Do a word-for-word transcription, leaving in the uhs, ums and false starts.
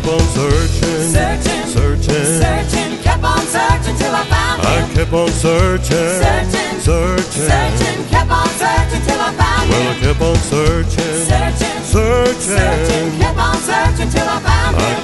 kept on searching, Searching, searching, searching, kept on searching till I found I him. kept on searching, Searching, searching, searching, kept on searching till I found well, I him. kept on searching, Searching, searching, searching, kept on searching till I found I him.